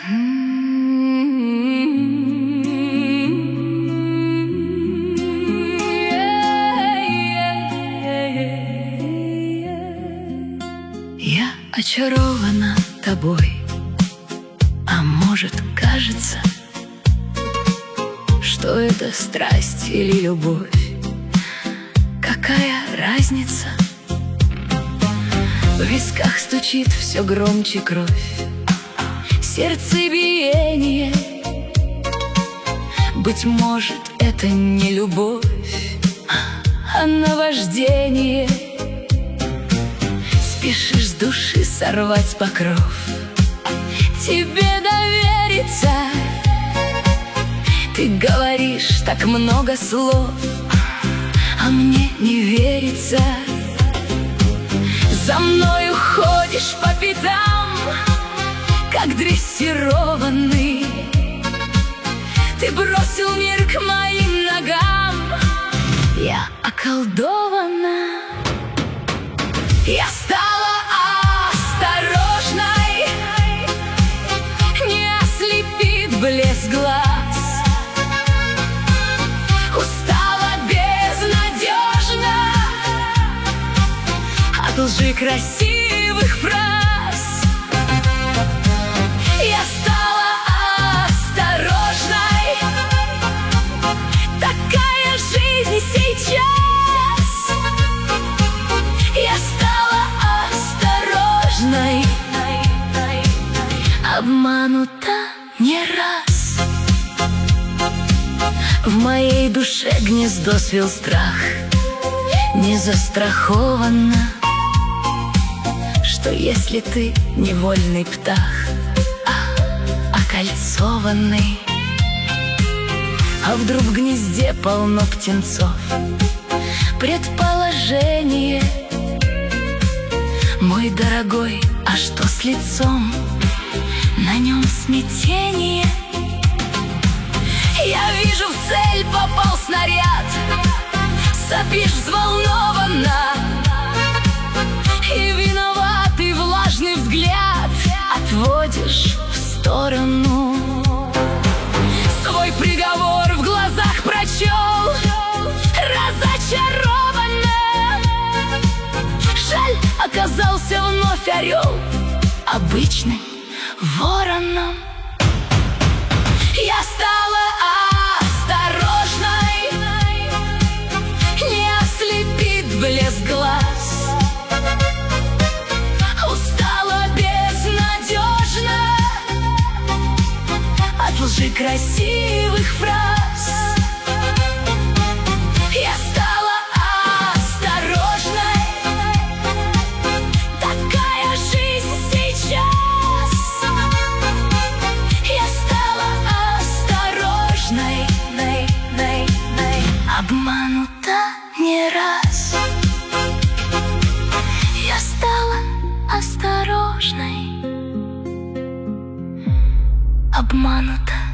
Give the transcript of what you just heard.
Я очарована тобой, а может, кажется, что это страсть или любовь. Какая разница? В висках стучит все громче кровь, сердцебиение. Быть может, это не любовь, а наваждение. Спешишь с души сорвать покров, тебе довериться. Ты говоришь так много слов, а мне не верится. За мною ходишь по пятам, как дрессированный. Ты бросил мир к моим ногам. Я околдована. Я стала осторожной, не ослепит блеск глаз. Устала безнадежно от лжи красивых фраз. Я стала осторожной, такая жизнь сейчас. Я стала осторожной, обманута не раз. В моей душе гнездо свил страх, не застрахована, что если ты невольный птах, а окольцованный. А вдруг в гнезде полно птенцов? Предположение, мой дорогой, а что с лицом? На нем смятение. Я вижу, в цель попал снаряд. Сопишь взволнованно, и виноватый влажный взгляд отводишь в сторону. Свой приговор в глазах прочел, разочарованно. Жаль, оказался вновь орел, обычным вороном. Я стала осторожной, не ослепит блеск глаз. Устала безнадежно от лжи красивых фраз. Я стала осторожной, такая жизнь сейчас. Я стала осторожной, обманута не раз. Я стала осторожной, обманута